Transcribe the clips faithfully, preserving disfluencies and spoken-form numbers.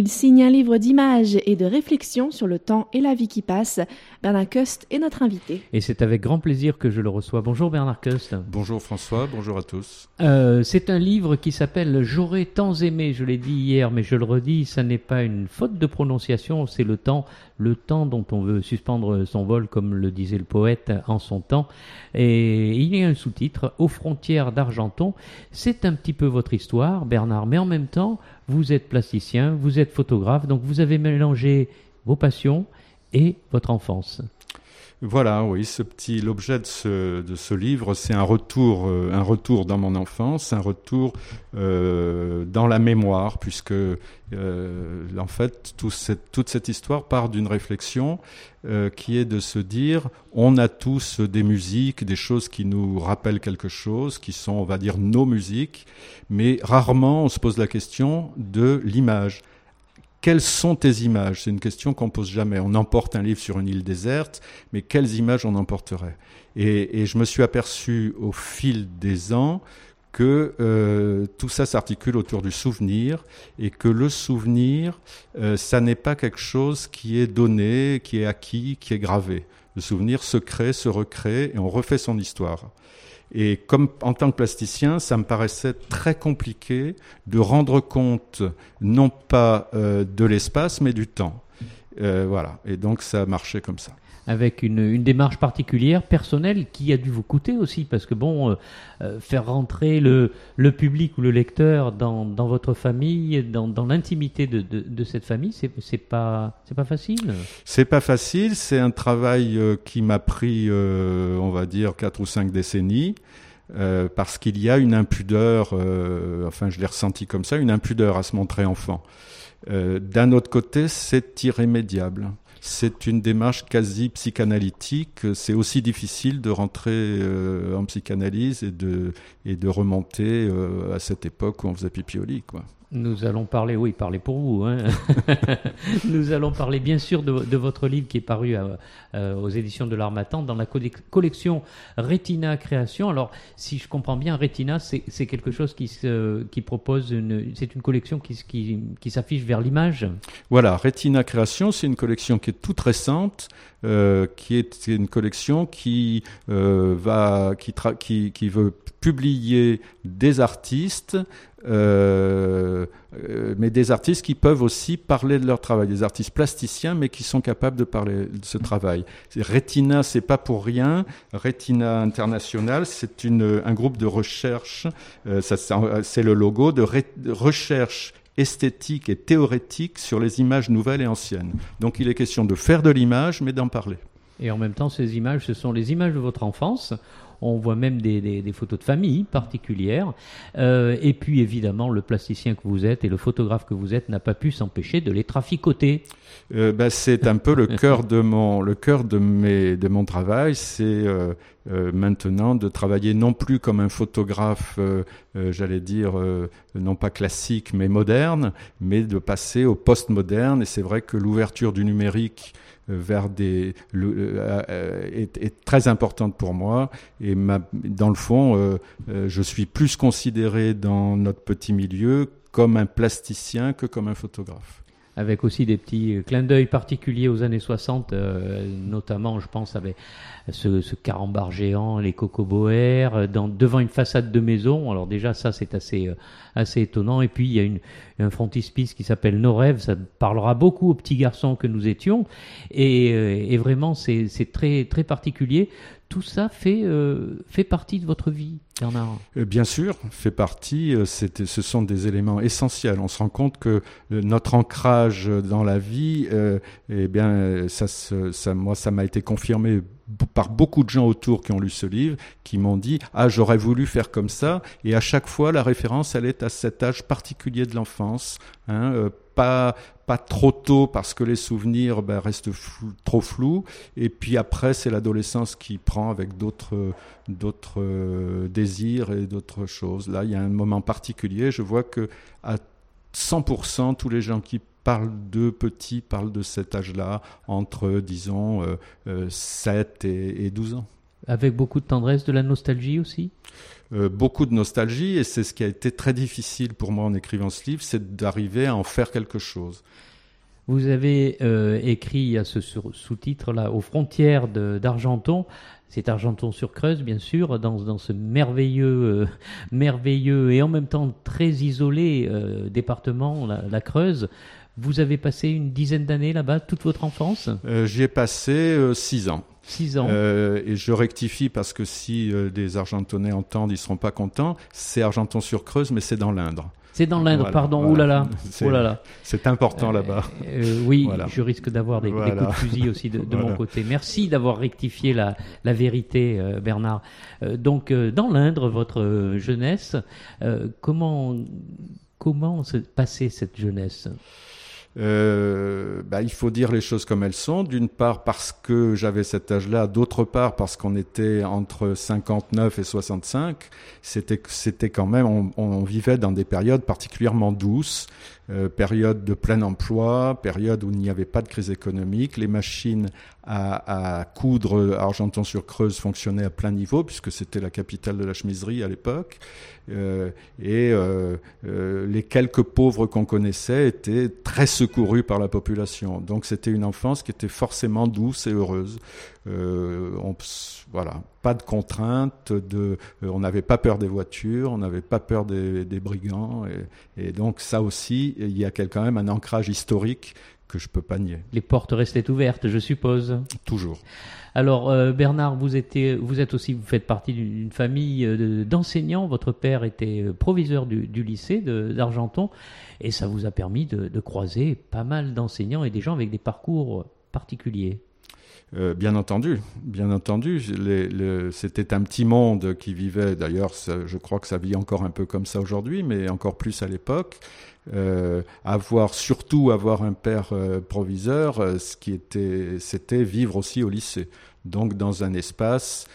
Il signe un livre d'images et de réflexions sur le temps et la vie qui passe. Bernard Köst est notre invité. Et c'est avec grand plaisir que je le reçois. Bonjour Bernard Köst. Bonjour François, bonjour à tous. Euh, c'est un livre qui s'appelle « J'aurais tant aimé », je l'ai dit hier, mais je le redis, ça n'est pas une faute de prononciation, c'est le temps, le temps dont on veut suspendre son vol, comme le disait le poète en son temps. Et il y a un sous-titre, « Aux frontières d'Argenton ». C'est un petit peu votre histoire, Bernard, mais en même temps, vous êtes plasticien, vous êtes photographe, donc vous avez mélangé vos passions et votre enfance. Voilà, oui, ce petit, l'objet de ce, de ce livre, c'est un retour, euh, un retour dans mon enfance, un retour euh, dans la mémoire, puisque euh, en fait, tout cette, toute cette histoire part d'une réflexion euh, qui est de se dire, on a tous des musiques, des choses qui nous rappellent quelque chose, qui sont, on va dire, nos musiques, mais rarement on se pose la question de l'image. Quelles sont tes images ? C'est une question qu'on pose jamais. On emporte un livre sur une île déserte, mais quelles images on emporterait ? et, et je me suis aperçu au fil des ans que euh, tout ça s'articule autour du souvenir et que le souvenir, euh, ça n'est pas quelque chose qui est donné, qui est acquis, qui est gravé. Le souvenir se crée, se recrée et on refait son histoire. Et comme en tant que plasticien, ça me paraissait très compliqué de rendre compte non pas euh, de l'espace, mais du temps. Euh, voilà. Et donc ça a marché comme ça. Avec une, une démarche particulière, personnelle, qui a dû vous coûter aussi, parce que bon, euh, euh, faire rentrer le, le public ou le lecteur dans, dans votre famille, dans, dans l'intimité de, de, de cette famille, c'est, c'est pas, c'est pas facile. C'est pas facile, c'est un travail euh, qui m'a pris, euh, on va dire, quatre ou cinq décennies, euh, parce qu'il y a une impudeur, euh, enfin je l'ai ressenti comme ça, une impudeur à se montrer enfant. Euh, d'un autre côté, c'est irrémédiable. C'est une démarche quasi psychanalytique. C'est aussi difficile de rentrer euh, en psychanalyse et de, et de remonter euh, à cette époque où on faisait pipi au lit, quoi. Nous allons parler, oui, parler pour vous. Hein. Nous allons parler bien sûr de, de votre livre qui est paru à, euh, aux éditions de l'Harmattan dans la collection Retina Création. Alors, si je comprends bien, Retina, c'est, c'est quelque chose qui, se, qui propose, une, c'est une collection qui, qui, qui s'affiche vers l'image. Voilà, Retina Création, c'est une collection qui est toute récente, euh, qui est une collection qui euh, va, qui, tra- qui, qui veut publier des artistes. Euh, euh, mais des artistes qui peuvent aussi parler de leur travail, des artistes plasticiens, mais qui sont capables de parler de ce travail. C'est Retina, c'est pas pour rien. Retina International, c'est une, un groupe de recherche, euh, ça, c'est le logo de, ré, de recherche esthétique et théorétique sur les images nouvelles et anciennes. Donc il est question de faire de l'image, mais d'en parler. Et en même temps, ces images, ce sont les images de votre enfance. On voit même des, des, des photos de famille particulières. Euh, et puis, évidemment, le plasticien que vous êtes et le photographe que vous êtes n'a pas pu s'empêcher de les traficoter. Euh, bah, c'est un peu le cœur de mon, le cœur de mes, de mon travail. C'est euh, euh, maintenant de travailler non plus comme un photographe, euh, euh, j'allais dire, euh, non pas classique, mais moderne, mais de passer au post-moderne. Et c'est vrai que l'ouverture du numérique vers des le, euh, est, est très importante pour moi et ma, dans le fond euh, euh, je suis plus considéré dans notre petit milieu comme un plasticien que comme un photographe. Avec aussi des petits clins d'œil particuliers aux années soixante, euh, notamment je pense avec ce, ce carambar géant, les cocoboères, dans, devant une façade de maison. Alors déjà ça c'est assez, euh, assez étonnant. Et puis il y a une, un frontispice qui s'appelle Nos rêves, ça parlera beaucoup aux petits garçons que nous étions. Et, euh, et vraiment c'est, c'est très, très particulier. Tout ça fait, euh, fait partie de votre vie, Bernard ? Bien sûr, fait partie. C'est, ce sont des éléments essentiels. On se rend compte que notre ancrage dans la vie, euh, eh bien, ça, ça, moi, ça m'a été confirmé par beaucoup de gens autour qui ont lu ce livre, qui m'ont dit « Ah, j'aurais voulu faire comme ça ». Et à chaque fois, la référence, elle est à cet âge particulier de l'enfance, hein, euh, pas pas trop tôt parce que les souvenirs ben, restent flou, trop flous. Et puis après, c'est l'adolescence qui prend avec d'autres d'autres euh, désirs et d'autres choses. Là, il y a un moment particulier. Je vois que à cent pour cent, tous les gens qui parlent de petits parlent de cet âge-là, entre, disons, euh, euh, sept et, et douze ans. Avec beaucoup de tendresse, de la nostalgie aussi ? Euh, beaucoup de nostalgie, et c'est ce qui a été très difficile pour moi en écrivant ce livre, c'est d'arriver à en faire quelque chose. Vous avez euh, écrit à ce sur- sous-titre-là, aux frontières de, d'Argenton. C'est Argenton-sur-Creuse, bien sûr, dans, dans ce merveilleux, euh, merveilleux et en même temps très isolé euh, département, la, la Creuse. Vous avez passé une dizaine d'années là-bas, toute votre enfance ? Euh, j'y ai passé euh, six ans. Six ans. Euh, et je rectifie parce que si euh, les Argentonnais entendent, ils seront pas contents. C'est Argenton-sur-Creuse, mais c'est dans l'Indre. C'est dans l'Indre, Voilà, pardon. voilà. Ouh là là. C'est, Oh là là. c'est important là-bas. Euh, oui, Voilà. je risque d'avoir des, Voilà. des coups de fusil aussi de, de Voilà. mon côté. Merci d'avoir rectifié la, la vérité, euh, Bernard. Euh, donc, euh, dans l'Indre, votre euh, jeunesse, euh, comment, comment se passait cette jeunesse ? Euh, bah, il faut dire les choses comme elles sont. D'une part parce que j'avais cet âge-là, d'autre part parce qu'on était entre cinquante-neuf et soixante-cinq. C'était, c'était quand même, on, on vivait dans des périodes particulièrement douces, euh, période de plein emploi, période où il n'y avait pas de crise économique. Les machines à, à coudre à Argenton-sur-Creuse fonctionnaient à plein niveau puisque c'était la capitale de la chemiserie à l'époque. Euh, et euh, euh, les quelques pauvres qu'on connaissait étaient très secourus par la population. Donc c'était une enfance qui était forcément douce et heureuse. Euh, on, voilà, pas de contraintes, de, euh, on n'avait pas peur des voitures, on n'avait pas peur des, des brigands. Et, et donc ça aussi, il y a quand même un ancrage historique que je peux pas nier. Les portes restaient ouvertes, je suppose. Toujours. Alors euh, Bernard, vous êtes, vous êtes aussi, vous faites partie d'une famille de, d'enseignants. Votre père était proviseur du, du lycée de, d'Argenton, et ça vous a permis de, de croiser pas mal d'enseignants et des gens avec des parcours particuliers. Euh, bien entendu, bien entendu. Les, les, c'était un petit monde qui vivait. D'ailleurs, ça, je crois que ça vit encore un peu comme ça aujourd'hui, mais encore plus à l'époque. Euh, avoir surtout avoir un père euh, proviseur, euh, ce qui était, c'était vivre aussi au lycée. Donc dans un espace,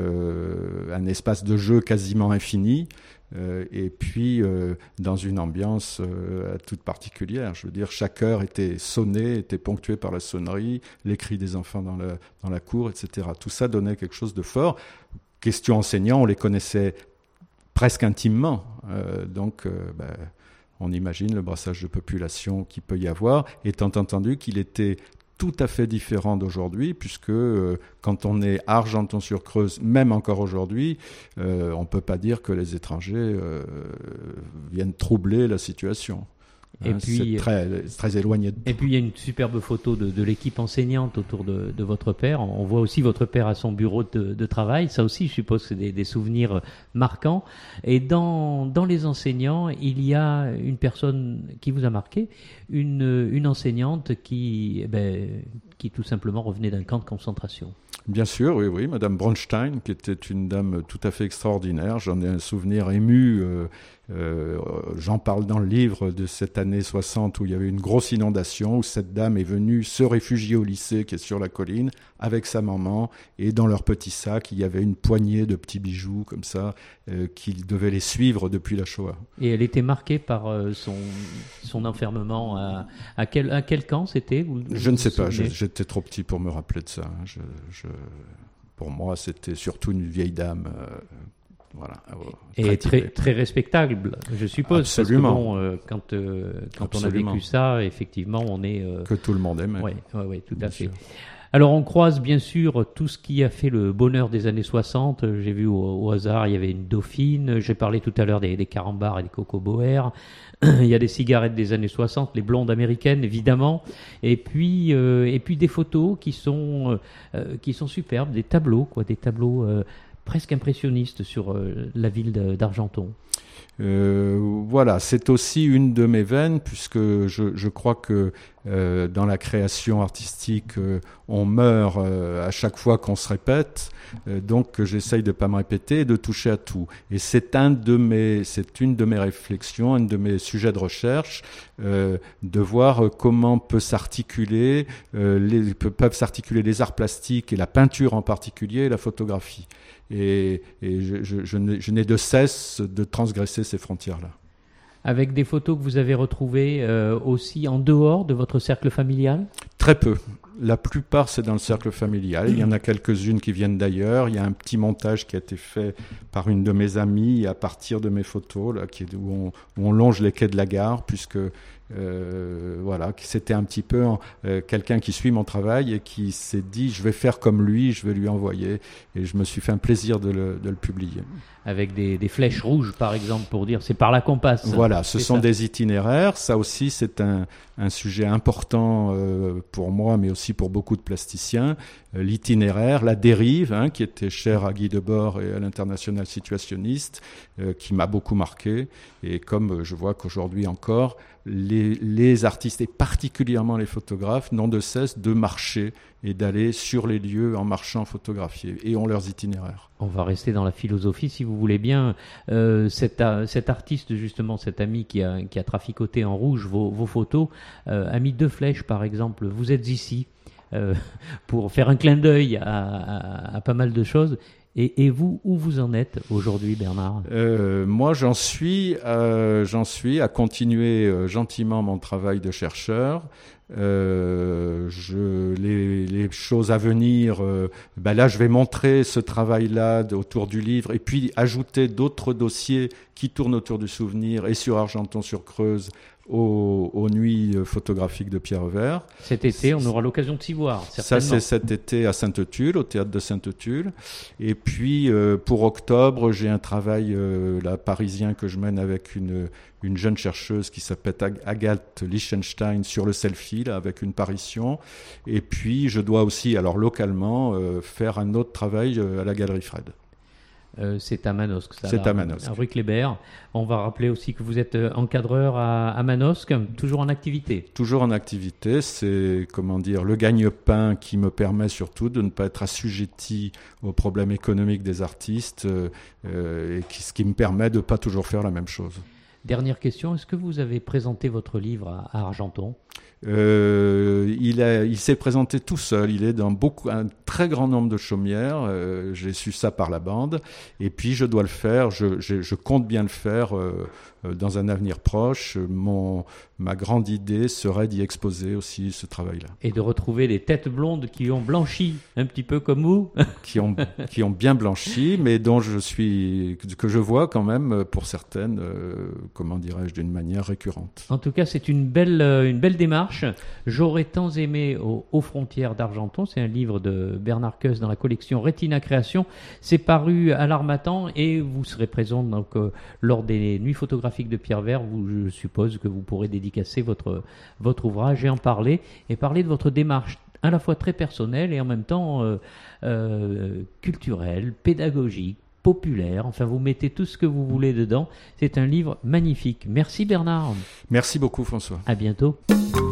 euh, un espace de jeu quasiment infini. Euh, et puis euh, dans une ambiance euh, toute particulière. Je veux dire, chaque heure était sonnée, était ponctuée par la sonnerie, les cris des enfants dans la, dans la cour, et cetera. Tout ça donnait quelque chose de fort. Question enseignants, on les connaissait presque intimement. Euh, donc, euh, ben, on imagine le brassage de population qu'il peut y avoir, étant entendu qu'il était tout à fait différent d'aujourd'hui, puisque euh, quand on est à Argenton-sur-Creuse, même encore aujourd'hui, euh, on ne peut pas dire que les étrangers euh, viennent troubler la situation. Et hein, puis, c'est très, très éloigné de tout. Et puis il y a une superbe photo de, de l'équipe enseignante autour de, de votre père. On voit aussi votre père à son bureau de, de travail. Ça aussi, je suppose, c'est des, des souvenirs marquants. Et dans, dans les enseignants, il y a une personne qui vous a marqué, une, une enseignante qui, eh ben, qui tout simplement revenait d'un camp de concentration. Bien sûr, oui, oui, Madame Bronstein, qui était une dame tout à fait extraordinaire. J'en ai un souvenir ému. Euh, euh, j'en parle dans le livre de cette année soixante où il y avait une grosse inondation, où cette dame est venue se réfugier au lycée qui est sur la colline avec sa maman, et dans leur petit sac, il y avait une poignée de petits bijoux comme ça, euh, qui devaient les suivre depuis la Shoah. Et elle était marquée par euh, son, son enfermement. À, à, quel, à quel camp c'était ? vous, Je vous ne sais vous pas, je, souvenez j'étais trop petit pour me rappeler de ça. Je, je, pour moi, c'était surtout une vieille dame. Euh, Voilà, et très, très, très respectable, je suppose. Absolument. Parce que bon, euh, quand, euh, quand on a vécu ça, effectivement, on est... Euh... Que tout le monde aime. Oui, ouais, ouais, tout bien à fait. sûr. Alors, on croise bien sûr tout ce qui a fait le bonheur des années soixante. J'ai vu au, au hasard, il y avait une dauphine. J'ai parlé tout à l'heure des, des carambars et des cocoboères. Il y a des cigarettes des années soixante, les blondes américaines, évidemment. Et puis, euh, et puis des photos qui sont, euh, qui sont superbes, des tableaux, quoi, des tableaux... Euh, presque impressionniste sur euh, la ville de, d'Argenton. Euh, voilà, c'est aussi une de mes veines, puisque je, je crois que euh, dans la création artistique, euh, on meurt euh, à chaque fois qu'on se répète, euh, donc j'essaye de ne pas me répéter et de toucher à tout. Et c'est, un de mes, c'est une de mes réflexions, un de mes sujets de recherche, euh, de voir comment peut s'articuler, euh, les, peuvent s'articuler les arts plastiques et la peinture en particulier et la photographie. Et, et je, je, je, n'ai, je n'ai de cesse de transgresser ces frontières-là. Avec des photos que vous avez retrouvées euh, aussi en dehors de votre cercle familial ? Très peu. La plupart, c'est dans le cercle familial. Il y en a quelques-unes qui viennent d'ailleurs. Il y a un petit montage qui a été fait par une de mes amies à partir de mes photos, là, qui est, où, on, où on longe les quais de la gare, puisque euh, voilà, c'était un petit peu euh, quelqu'un qui suit mon travail et qui s'est dit, je vais faire comme lui, je vais lui envoyer. Et je me suis fait un plaisir de le, de le publier. Avec des, des flèches rouges, par exemple, pour dire c'est par là qu'on passe. Voilà, ce c'est sont ça. des itinéraires. Ça aussi, c'est un, un sujet important euh, pour moi, mais aussi pour beaucoup de plasticiens. Euh, l'itinéraire, la dérive, hein, qui était chère à Guy Debord et à l'International Situationniste, euh, qui m'a beaucoup marqué. Et comme je vois qu'aujourd'hui encore, les, les artistes, et particulièrement les photographes, n'ont de cesse de marcher et d'aller sur les lieux en marchant photographier, et ont leurs itinéraires. On va rester dans la philosophie, si vous voulez bien. Euh, cet, a, cet artiste, justement, cet ami qui a, qui a traficoté en rouge vos, vos photos, euh, a mis deux flèches, par exemple. Vous êtes ici euh, pour faire un clin d'œil à, à, à pas mal de choses. Et, et vous, où vous en êtes aujourd'hui, Bernard ? euh, Moi, j'en suis, euh, j'en suis à continuer euh, gentiment mon travail de chercheur. Euh, je, les, les choses à venir, euh, ben là, je vais montrer ce travail-là autour du livre et puis ajouter d'autres dossiers qui tournent autour du souvenir et sur Argenton-sur-Creuse aux, aux nuits photographiques de Pierre Vert. Cet été, on aura l'occasion de s'y voir, certainement. Ça, c'est cet été à Sainte-Tulle, au théâtre de Sainte-Tulle. Et puis, euh, pour octobre, j'ai un travail euh, là, parisien que je mène avec une, une jeune chercheuse qui s'appelle Agathe Lichtenstein sur le selfie, là, avec une parution. Et puis, je dois aussi, alors localement, euh, faire un autre travail euh, à la Galerie Fred. Euh, c'est à Manosque, ça. C'est là, à Manosque. À rue Kléber. On va rappeler aussi que vous êtes encadreur à, à Manosque, toujours en activité. Toujours en activité. C'est, comment dire, le gagne-pain qui me permet surtout de ne pas être assujetti aux problèmes économiques des artistes euh, et qui, ce qui me permet de ne pas toujours faire la même chose. Dernière question, est-ce que vous avez présenté votre livre à, à Argenton ? Euh, il, a, il s'est présenté tout seul, il est dans beaucoup, un très grand nombre de chaumières, euh, j'ai su ça par la bande, et puis je dois le faire, je, je, je compte bien le faire euh, dans un avenir proche. Mon, ma grande idée serait d'y exposer aussi ce travail-là. Et de retrouver les têtes blondes qui ont blanchi, un petit peu comme vous. qui, ont, qui ont bien blanchi, mais dont je suis, que je vois quand même pour certaines, euh, comment dirais-je, d'une manière récurrente. En tout cas, c'est une belle, une belle démarche. J'aurais tant aimé aux, aux frontières d'Argenton. C'est un livre de Bernard Keus dans la collection Retina Création. C'est paru à l'Harmattan et vous serez présent donc, euh, lors des nuits photographiques de Pierre Vert. Où je suppose que vous pourrez dédicacer votre, votre ouvrage et en parler. Et parler de votre démarche à la fois très personnelle et en même temps euh, euh, culturelle, pédagogique, populaire. Enfin, vous mettez tout ce que vous voulez dedans. C'est un livre magnifique. Merci Bernard. Merci beaucoup François. À bientôt.